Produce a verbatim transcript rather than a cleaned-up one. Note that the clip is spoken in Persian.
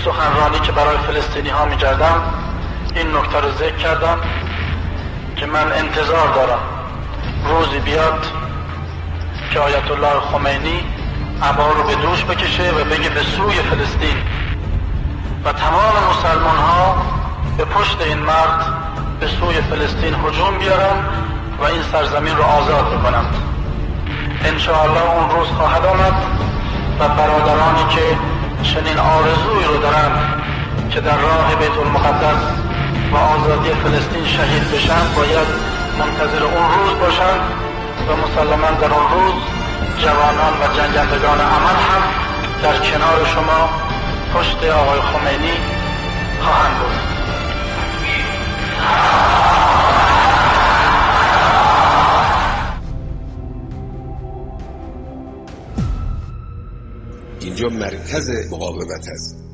سخنرانی که برای فلسطینی ها می کردم این نکته رو ذکر کردم که من انتظار دارم روزی بیاد که آیت الله خمینی عبا رو به دوش بکشه و بگه به سوی فلسطین و تمام مسلمان ها به پشت این مرد به سوی فلسطین هجوم بیارن و این سرزمین رو آزاد بکنند. انشاءالله اون روز خواهد آمد و برادرانی که چنین آرزوی رو دارن که در راه بیت المقدس و آزادی فلسطین شهید بشن باید منتظر اون روز باشند و مسلماً در اون روز جوانان و جنگندگان عمل هم در کنار شما پشت آقای خمینی خواهند بود. اینجا مرکز مقاومت است.